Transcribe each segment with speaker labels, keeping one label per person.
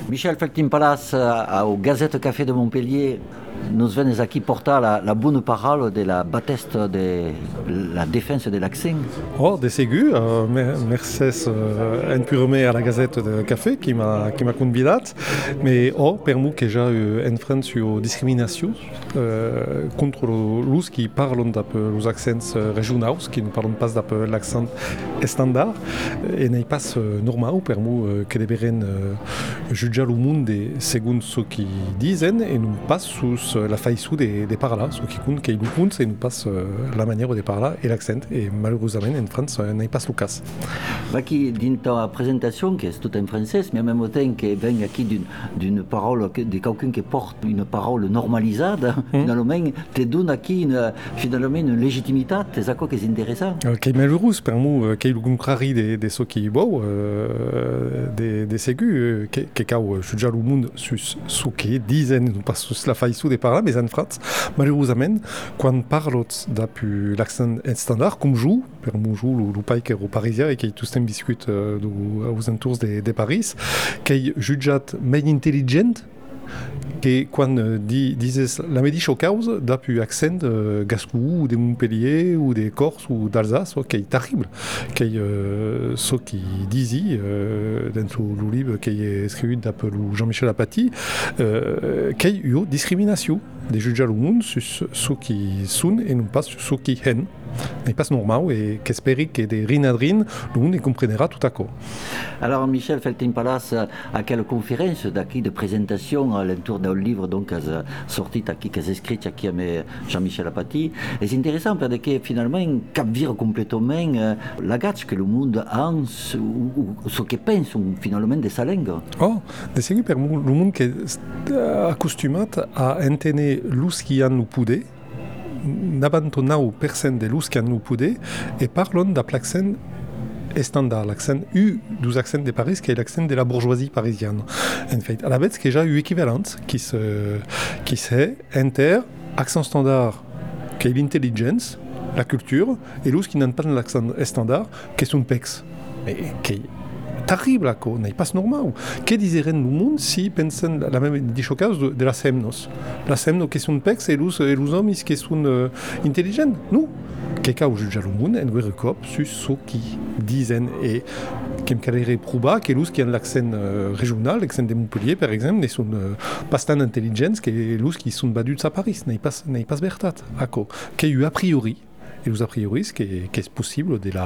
Speaker 1: Michel Feltin-Palas, au Gazette Café de Montpellier, nous venons aqui portar la bonne parole de la bateste de la défense de l'accent.
Speaker 2: Oh, de segur, merci impurme à la Gazette de Café qui m'a convidat, mais per moi que já en France sur discrimination contre l'us qui parlent les accents régionaux, qui ne parlent pas l'accent standard, et n'est pas normal per moi que deveren juger le monde selon ce qu'ils disent et nous pas sous la faillite des parla, ce qui compte qu'ils nous comptent et nous passe la manière de parler et l'accent, et malheureusement en France n'est pas le cas.
Speaker 1: Qui dans ta présentation, qui est tout en français, mais en même temps qui vient ici d'une parole de quelqu'un qui porte une parole normalisée, finalement, te donne ici finalement une légitimité, c'est ça qui est intéressant.
Speaker 2: Qui est malheureux pour moi, qui est le contraire de ce qui est beau, des ségus, qui est je suis déjà le monde sur ce qui disent, nous pas sur la faillite des parler, mais en France, malheureusement, quand on parle depuis l'accent standard, comme joue, pour moi, joue le pays qui est parisien et qui tout le temps discute aux entours de Paris, qui est jugé plus intelligent que quand disent la médiche aux causes depuis accent gascou ou de Montpellier ou de Corse ou d'Alsace, qui est terrible, qui est ce qui disent dans le livre qui est écrit par Jean-Michel Apathy, qui est une discrimination de juger le monde sur ce qui sonne et non pas sur ce qui haine. n'est pas normal et qu'espère que de rin à rin, le monde comprendra tout à coup.
Speaker 1: Alors Michel Feltin-Palas, à quelle conférence d'acquis de présentation à l'entour d'un livre donc sorti qui est écrit qui est Jean-Michel Apathy, et c'est intéressant parce que finalement capture complètement la gâche que le monde a ou ce que pense finalement de sa langue.
Speaker 2: Oh, de seguir per le monde qui est accostumé à entendre l'us qui a nous poudé, n'abandonnant personne de l'us qui a nous poudé et parlons d'un l'accent standard, l'accent U des accents de Paris, qui est l'accent de la bourgeoisie parisienne. En fait, à la bête, qui est déjà eu équivalente, qui c'est inter, accent standard, qui est l'intelligence, la culture, et l'us qui n'a pas l'accent standard, qui est son pex. Mais qui est terrible, là, n'est pas normal. Que dirait le monde si pensaient la même chose de la semnos? La semnos qui est son pex et les hommes qui sont intelligents? Nous? Quelqu'un où juge le monde, en vrai cop, sur ce qui disent et qui me calairait prouba que l'us qui a l'accent régional, l'accent de Montpellier, par exemple, ne sont pas tant intelligents que l'us qui sont badus à Paris, n'est pas vertat, à quoi? Qu'il y a eu a priori. Et les a priori, qui est possible de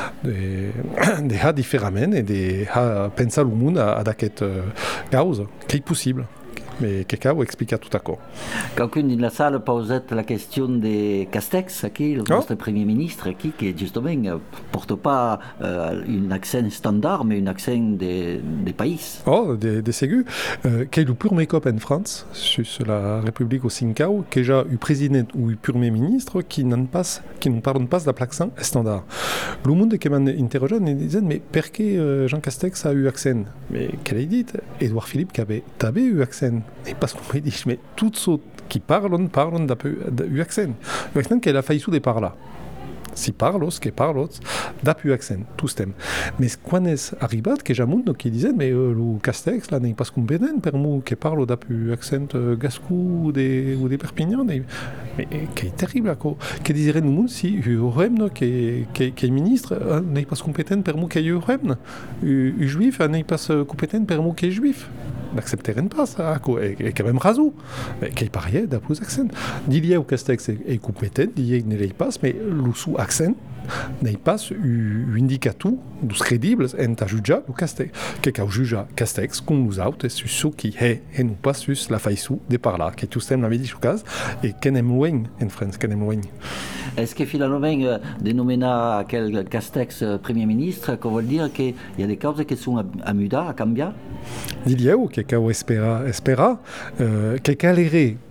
Speaker 2: différemment et de penser le monde à cette cause, qui est possible. Mais quelqu'un vous explique tout à coup.
Speaker 1: Quelqu'un dans la salle posait la question de Castex, qui le notre Premier ministre, qui justement ne porte pas un accent standard, mais un accent des pays.
Speaker 2: Oh, des ségus. Qui est le premier cop en France, sur la République au Sincao, qui a déjà eu président ou eu Premier ministre, qui ne parle pas de l'accent standard. Le monde qui m'a interrogé me disait, mais pourquoi Jean Castex a eu accent? Mais qu'elle a dit, Édouard Philippe qui avait eu accent. Et parce qu'on me dit, mais tous ceux qui parlent d'un accent. L'accent qui est la faillite des parla. Si parlos, que parlos, d'appui accent, tout ce mais quand est arrivé, que j'ai un monde qui disait, mais le Castex, là, n'est pas compétent, pour moi, qui parle d'appui accent gascou ou des Perpignan, mais qui est terrible, quoi. Que dirait le monde si Uremne, qui est ministre, n'est pas compétent, pour moi, qui est Uremne, juif, n'est pas compétent, pour moi, qui est juif. N'accepterait pas ça, et quand même rasou, mais qui pariait d'après les accents. D'il au Castex est compétent, d'il ne l'est pas, mais le sous-accent n'est pas un indicateur dos crédibles en ta juge le Castex. Quelqu'un juge Castex comme nous autres, sur ce qui est, et non pas sur la faillite des parla, qui est tout le la médicale, et qui est loin en France, qui est loin.
Speaker 1: Est-ce que finalement, dénommer quel Castex Premier ministre, qu'on veut dire qu'il y a des causes qui sont à Muda, à Cambia?
Speaker 2: D'il y a quelqu'un espéra, quelqu'un allait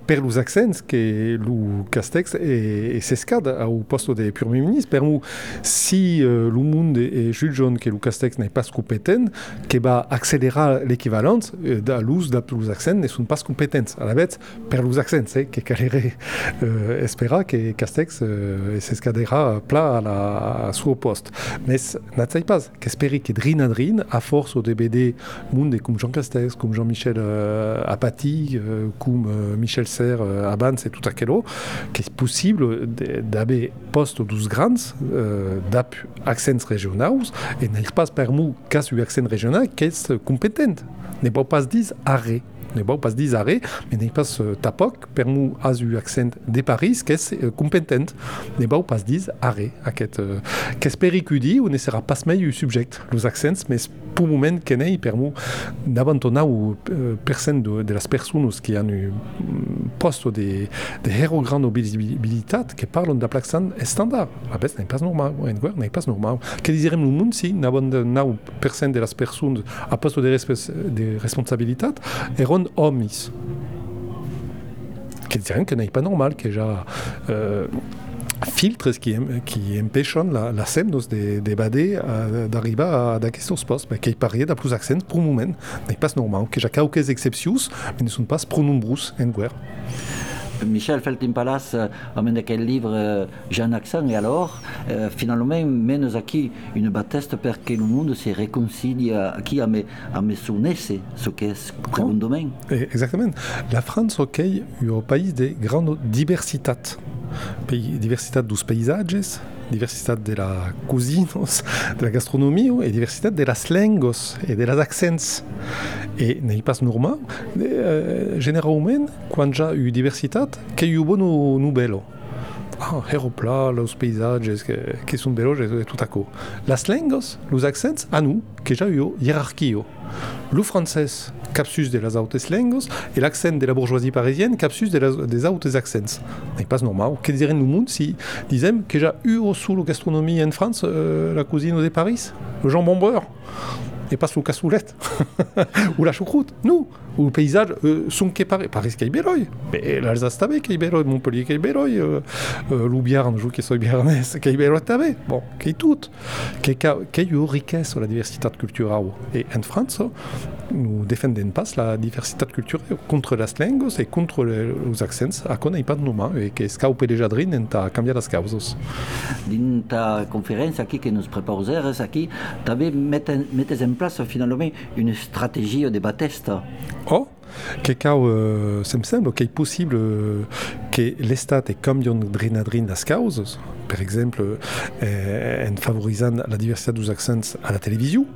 Speaker 2: per los accents que lo Castex e s'escade au posto de Premier Ministre, per mu si lo monde e jugeon que lo Castex n'est pas competent, que va accélérer l'équivalence da l'ús de los accents ne sont pas competents. A la vez, per los accents, que calere espera que Castex s'escadera pla a suo post. Mais n'atzai pas, qu'esperi que drin a force de BD monde comme Jean Castex, comme Jean-Michel Apathy, comme Michel Serres abans et tout aquello, qu'est possible d'avoir poste dos grands d'ap accents régionaux et n'aille pas per mu cas u accent régional qu'est compétent. Ne pas dire arrêt. Ne pas dire arrêt, mais n'est pas tapoc per mu as u accent de Paris qu'est compétent. Ne pas dire arrêt. Qu'esperi cudi ou ne sera pas meilleur subject los accents, mais pour moment que n'est per mu d'abandonner ou personne de las personas qui ont eu poste de héros grande visibilité qui parlent de l'accent standard. La bête n'est pas normal, n'est pas normal. Que dirait le monde si n'abandonner personne de las personas à poste de responsabilité eront omis? Que dirait que n'est pas normal, que déjà filtres qui empêchent la scène d'évader d'arriver à la question poste, mais qui parlait de plus accents pour le moment n'est pas normal, que j'ai quelques exceptions, mais ne sont pas trop nombreuses en guerre.
Speaker 1: Michel Feltin-Palas amène quel livre Jean Accent et alors finalement mène aquí une bataille pour que le monde se réconcilie qui a me sounesse ce qu'est un domaine.
Speaker 2: Exactement. La France est un pays de grande diversité. Diversité dos paisages, diversité de la cuisine, de la gastronomie et diversité de las lengos et de las accents. Et n'est pas normal, généralement, quand j'ai eu diversité, qu'il y a eu bon bello. Aéroplat, los paysages qui sont bellos et tout à coup. Las lengos, los accents, à nous, que j'ai eu hiérarchie. Le français, capsus de las autes lengos, et l'accent de la bourgeoisie parisienne, capsus des autes accents. N'est pas normal. Que dirait le monde si disait que j'ai eu sous la gastronomie en France la cuisine de Paris, le jambon beurre et pas sous cassoulette ou la choucroute, nous, ou le paysage sont que Paris qui est beloy, mais l'Alsace tabe qui est beloy, Montpellier qui est beloy, Loubiarn, je qui sois biarnais, qui est beloy tabe, bon, qui est tout, qui est une richesse la diversité culturelle. Et en France, nous défendons pas la diversité culturelle contre las lengos et contre les accents, à quoi n'est pas de nom, et que scaupe déjà drin en cambiar las causas.
Speaker 1: Dans ta conférence aquí que nous préparons aquí, tu avais mettes en place finalement une stratégie de baptiste.
Speaker 2: Oh, c'est semble qu'il est possible que l'État cambie drin las causas, par exemple en favorisant la diversité des accents à la télévision.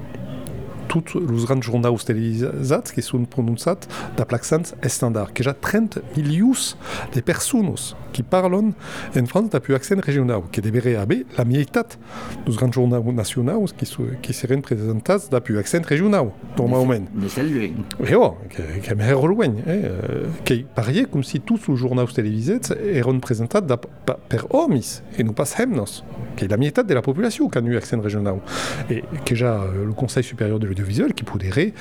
Speaker 2: Tous les grands journaux télévisés qui sont prononcés d'accents standards, que j'ai 30 millions de personnes qui parlent en France d'appui accent régional, qui devraient avoir la moitié des grands journaux nationaux qui seraient présentés d'appui accent régional, normalement.
Speaker 1: Mais c'est lui.
Speaker 2: Oui, qui est meilleur loin. Qui paraît comme si tous les journaux télévisés étaient présentés par hommes, et non pas hemnos, qui est la moitié de la population qui a eu accent régional. Et que j'ai le Conseil supérieur de l'audiovisuel qui pourrait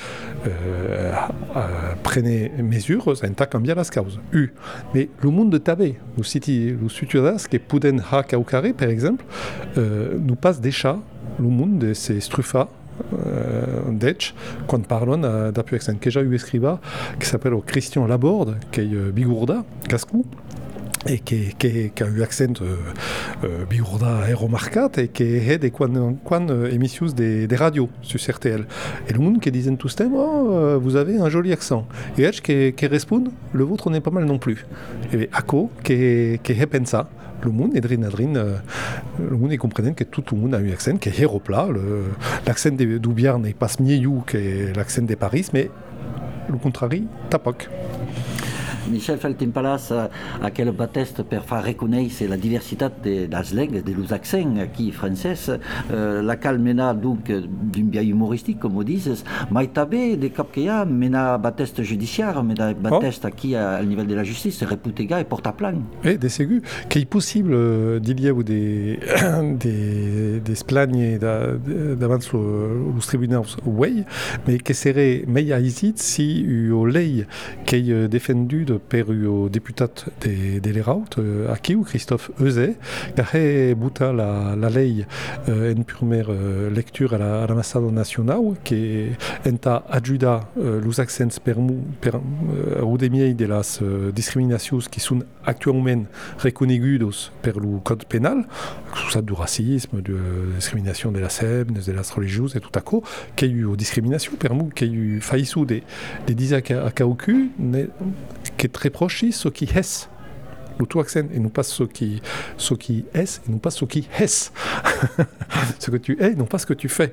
Speaker 2: prendre mesures en cambiar las causes. Mais le monde de tabé, les citoyens qui pourraient avoir carré, par exemple, nous passent déjà le monde de ces struffas d'Edge quand parlons d'appui accent. Que j'ai eu écrivain qui s'appelle Christian Laborde, qui est bigourda, cascou, et qui a eu accent bigourda remarqué et qui est des émissions des radios sur RTL. Et le monde qui disait tout ce temps, vous avez un joli accent. Et Edge qui répond, le vôtre n'est pas mal non plus. Et Ako qui répète ça. Le monde est drin, le monde est comprenant que tout le monde a eu accent, qui est aéroplat. L'accent de Doubiar n'est pas mieux que l'accent de Paris, mais le contraire, tapoc.
Speaker 1: Michel Feltin-Palas a quel baptiste pour faire reconnaître la diversité des langues, des accents qui français, la calmena donc d'un bien humoristique comme on dit, mais tabé des cap qu'il y a, mais na baptiste judiciaire, mais na baptiste qui à niveau de la justice reputega et porte à plainte.
Speaker 2: Et des ségus, qu'il est possible d'il y a des splagnes d'avant le tribunal, oui, mais que serait meilleur ici si au lei qui est défendu reconegut per o deputat de l'Eraut, Akiu, Christophe Euzet, qui a buta la lei en première lecture à l'ambassade nationale, qui enta ajuda los accents per rodemiei de las discriminacions qui sont actuellement reconegudos per le code pénal, ça du racisme, de discrimination de las etnies, de las religieuses et tout à coup, qu'il y a eu discrimination per nous, qu'il y a eu faïsou de dire à Kauku, qui est très proche ce qui est. Le tout accent, et non pas ce qui est, et non pas ce qui est. Ce que tu es, non pas ce que tu fais.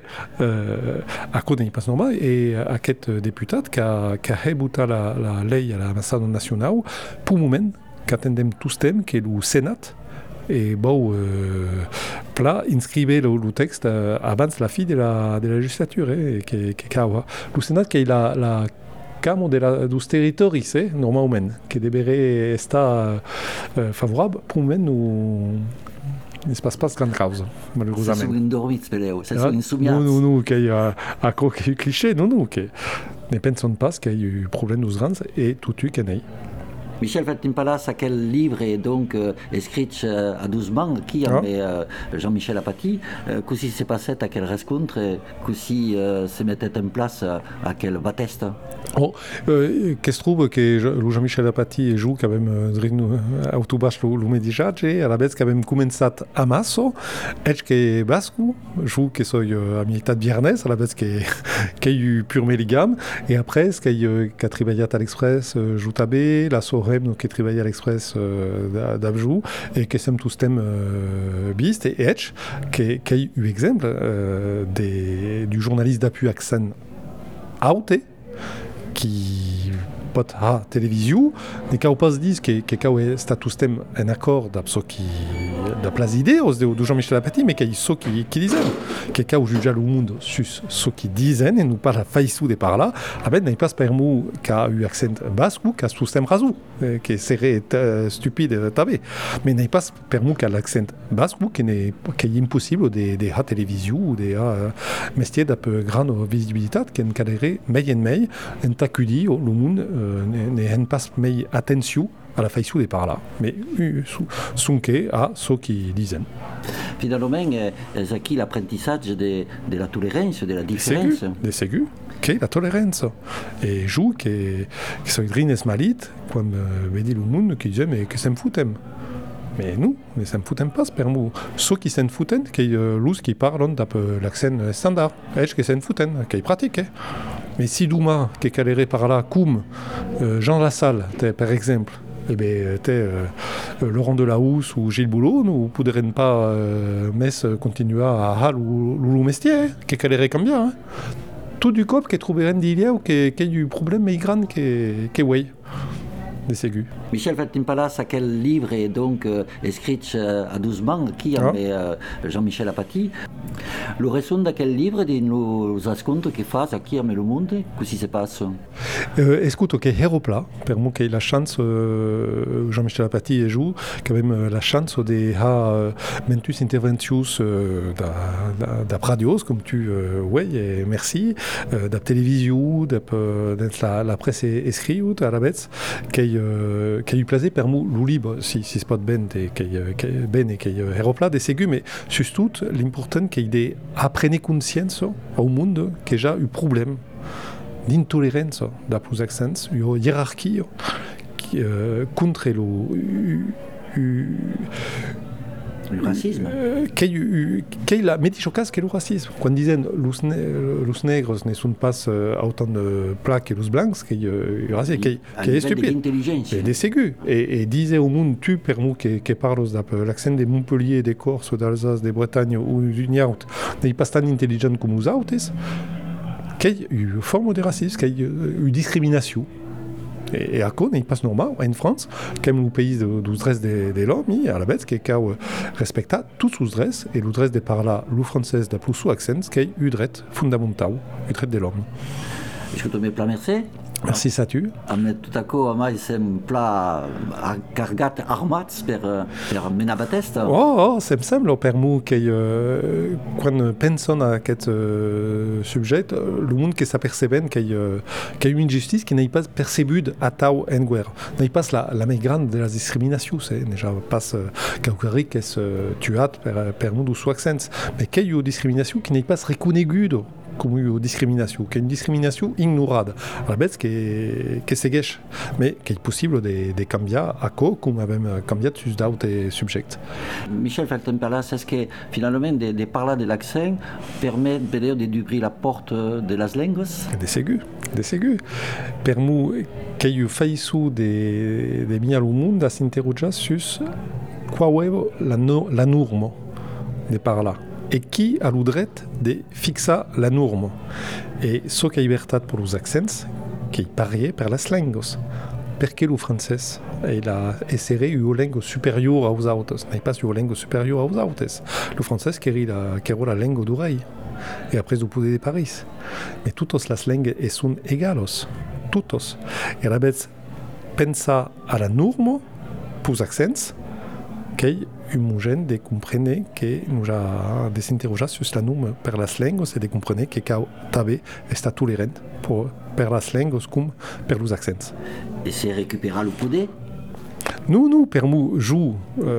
Speaker 2: À cause n'est pas normal, et à quel députat qui a rebuté la lei à l'ambassade nationale, pour le moment, qu'attendem tous thèmes, qui est le Sénat, et bon, plat inscrivait le texte avant la fin de la législature, le Sénat qui a la Camo dos territoris, normalment, qui devrait être favorable, pour le moment, il ne se passe pas grande cause, malheureusement.
Speaker 1: C'est une dormite, c'est une soumiance.
Speaker 2: Nous, qui y a un cliché, nous, qui ne pensons pas qu'il y a eu problème aux grands et tout qu'il y a.
Speaker 1: Michel Feltin-Palas, à quel livre est donc écrit à 12 mains, qui est Jean-Michel Apathy, qu'est-ce s'est passé à quelle rencontre, qu'est-ce se mettait en place à quel bateste.
Speaker 2: Qu'est-ce trouve que Jean-Michel Apathy joue quand même autobas le medijage, à la base quand même commencé à Masso, et que Bascu joue que soy à militat de viernes, à la base qu'il y a eu pur meligam, et après ce qu'il y a travaillé à l'Express, joue tabé, la soirée qui travaillait à l'Express d'Abjou et qui sont tous thèmes bist et edge qui a eu exemple du journaliste d'appui accent Aute qui pot à télévision et qui a pas dit que status thème un accord d'abso qui da place idées de Jean-Michel Apathy mais qui so qui disait que a juge le monde sur ce qui disaient et nous pas la faïsou de par là avec n'est pas permis qu'a eu accent basque ou qu'a système razou qui serait stupide tabé mais n'est pas permis qu'à l'accent basque ou qui est impossible de la télévision ou des métiers d'un peu grande visibilité qui en cadré mais en tacudi le monde n'est pas mais attention à la faïsou des par là, mais sunke à ce qu'ils disaient.
Speaker 1: Finalement, c'est acquis l'apprentissage de la tolérance, de la différence.
Speaker 2: Des ségus, qu'est la tolérance. Et joue que sont drines malit, comme dit le monde qui disait mais que ça me foutem. Mais nous, ça ne foutem pas, per nous. Ceux qui s'en foutent, qui l'us qui parlent d'après l'accent standard, est-ce que s'en foutent, qui pratiquent. Mais si Douma, qui est caléré par là, comme Jean Lassalle, par exemple, eh bien, Laurent Delahousse ou Gilles Boulot, nous ne pourrions pas continuer à Hal ou Loulou Mestier, qui est caléré comme bien. Tout du cop qui trouverait d'il ou qui a eu problème mais grand qui ouais. Des ségus.
Speaker 1: Michel Feltin-Palas, à quel livre est donc écrit à 12 mains, qui est Jean-Michel Apathy. Le raison de quel livre de nos ascontes qui fait à qui le monde, qu'est-ce qui se passe?
Speaker 2: Écoute, que Héropla, pour moi, qui a la chance, Jean-Michel Apathy joue, quand même la chance de avoir mentus interventions de radios, comme tu, et merci, de la télévision, de la presse écrite à la bête, qui a eu placé per nous le libre si c'est pas ben et qui Héropla des ségus mais surtout l'important qu'il ait appris conscience au monde qui a déjà eu problème d'intolérance d'après les accents une hiérarchie contre
Speaker 1: le racisme.
Speaker 2: Quel la métichocas que le racisme. Quand disaient los negros ne sont pas autant de plats que los blancs, qui est stupide. Et des ségus. Et disait au monde, tu permets que parles l'accent de Montpellier, des Corses, d'Alsace, de Bretagne ou du Niaut, n'est pas tant intelligent comme nous autres, qu'il y a eu une forme de racisme, qu'il y a eu discrimination. Et à cause, il passe normal en France, comme le pays du droit de l'homme, à la bête, qui respecte tous les droits, et le droit de parler le français de plus sous accent, qui est le droit fondamental, le droit de l'homme.
Speaker 1: Est-ce que tu me plaît, merci?
Speaker 2: Merci Satu.
Speaker 1: Tutako ama isem pla cargat armats per menabatest.
Speaker 2: Sembla per mu que quan penson a aquest subject, le monde que s'aperceben qu'il y a une injustice qui n'est pas percebue à tau en guerre. N'est pas la més grande de la discrimination, c'est déjà pas caucari que est tuat per mu ou accents, mais qu'il y a une discrimination qui n'est pas reconegude com une discrimination, qui est une discrimination ignorada. A la vez que segueix, mais qui est possible de canviar a co, com avem canviat sus d'autres subjects.
Speaker 1: Michel Felten-Palas, est-ce que finalement de parler de l'accent permet d'ouvrir la porte de las lenguas?
Speaker 2: De segur. Per mu, que io faisu de mi al monde a s'interrogar sus qual è la norma de parlar. Et qui a le dret de fixar la norma. Et ce qui a llibertat per els accents, qui parie per les lengues. Perché le francès a essere une langue supérieure aux autres, n'est pas une langue supérieure aux autres. Le français qui est la langue d'oreille. Et après, vous pouvez de Paris. Mais toutes les langues sont égales. Toutes. Et à la base, pensa à la norme pour les accents, qu'il humogène de comprendre que nous avons des interrogations sur la norme per les langues et de comprendre que també està tolérant per les langues com per les accents.
Speaker 1: Et c'est récupérer le poder?
Speaker 2: Non, per mu joue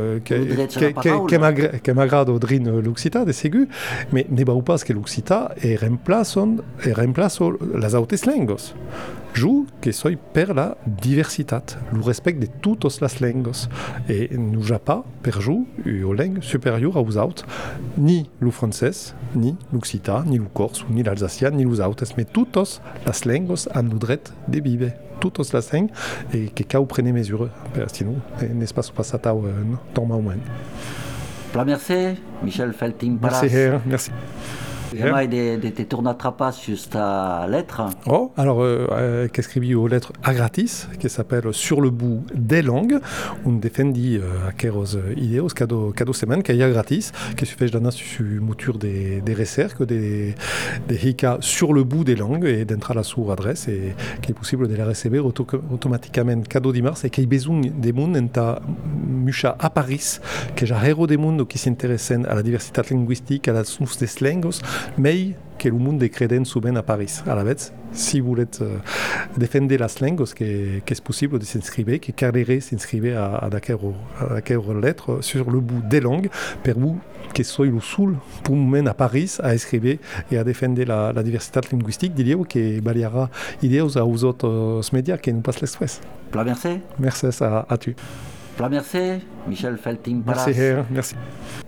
Speaker 2: que m'agrada drin l'occitan, de segur, mais ne vau pas que l'occitan remplace les autres langues. Joue que soy per la diversitat, le respect de toutes les langues. Et nous n'avons pas, per jou, une langue supérieure aux autres, ni le français, ni l'occitan, ni le corse, ni l'alsacien, ni les autres. Mais toutes les langues ont le droit de vivre. Toutes les langues, et que cau prenne mesure, sinon, n'est pas passat dans ma main.
Speaker 1: Merci, Michel Felten-Palas.
Speaker 2: Merci.
Speaker 1: J'aimerais de te tourner pas sur ta lettre.
Speaker 2: Alors, qu'écrivi une lettre à gratis, qui s'appelle Sur le bout des langues. On défendit aqueros ideos cada semaine, qui est gratis, qui se fait dans sur mouture des recherches, des hika sur le bout des langues, et d'entrer à la sous adresse, et qui est possible de la recevoir automatiquement cada dimanche, et qui a besoin de monde en mucha à Paris, que j'ai héros des mondes qui s'intéressent à la diversité linguistique, à la source des langues, mais que le monde est créé souvent à Paris. À la vez, si vous voulez défendre les langues, que est possible de s'inscrire, que carrière s'inscrire à la lettre sur le bout des langues, pour vous, que soyez le seul pour mener à Paris à écrire et à défendre la diversité linguistique, diria que variera idées aux autres médias qui nous passent l'express.
Speaker 1: Merci.
Speaker 2: Merci à tu.
Speaker 1: Merci, Michel Felten-Palas.
Speaker 2: Merci.